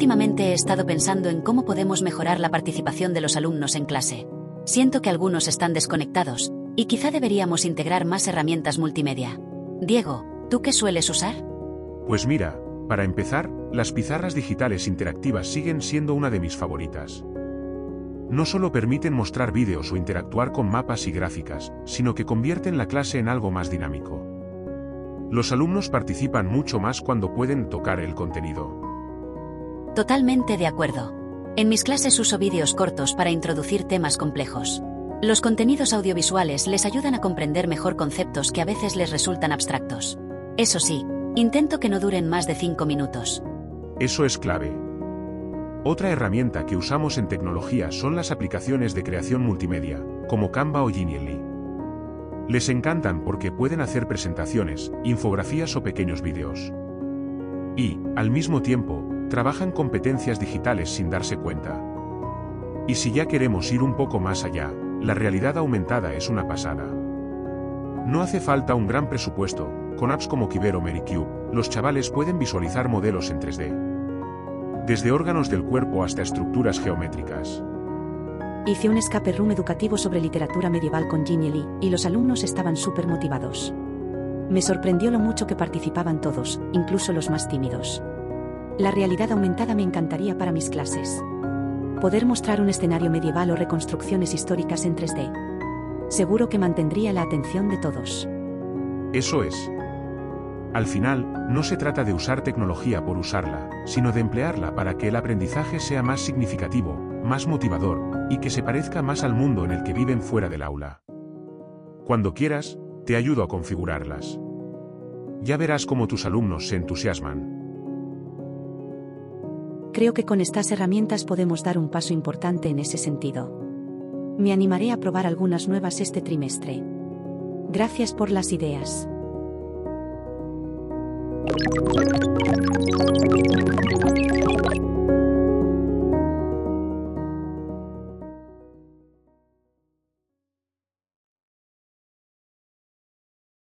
Últimamente he estado pensando en cómo podemos mejorar la participación de los alumnos en clase. Siento que algunos están desconectados, y quizá deberíamos integrar más herramientas multimedia. Diego, ¿tú qué sueles usar? Pues mira, para empezar, las pizarras digitales interactivas siguen siendo una de mis favoritas. No solo permiten mostrar vídeos o interactuar con mapas y gráficas, sino que convierten la clase en algo más dinámico. Los alumnos participan mucho más cuando pueden tocar el contenido. Totalmente de acuerdo. En mis clases uso vídeos cortos para introducir temas complejos. Los contenidos audiovisuales les ayudan a comprender mejor conceptos que a veces les resultan abstractos. Eso sí, intento que no duren más de 5 minutos. Eso es clave. Otra herramienta que usamos en tecnología son las aplicaciones de creación multimedia, como Canva o Genially. Les encantan porque pueden hacer presentaciones, infografías o pequeños vídeos. Y, al mismo tiempo, trabajan competencias digitales sin darse cuenta. Y si ya queremos ir un poco más allá, la realidad aumentada es una pasada. No hace falta un gran presupuesto, con apps como Kyber o Mericube, los chavales pueden visualizar modelos en 3D. Desde órganos del cuerpo hasta estructuras geométricas. Hice un escape room educativo sobre literatura medieval con Genially, y los alumnos estaban súper motivados. Me sorprendió lo mucho que participaban todos, incluso los más tímidos. La realidad aumentada me encantaría para mis clases. Poder mostrar un escenario medieval o reconstrucciones históricas en 3D. Seguro que mantendría la atención de todos. Eso es. Al final, no se trata de usar tecnología por usarla, sino de emplearla para que el aprendizaje sea más significativo, más motivador, y que se parezca más al mundo en el que viven fuera del aula. Cuando quieras, te ayudo a configurarlas. Ya verás cómo tus alumnos se entusiasman. Creo que con estas herramientas podemos dar un paso importante en ese sentido. Me animaré a probar algunas nuevas este trimestre. Gracias por las ideas.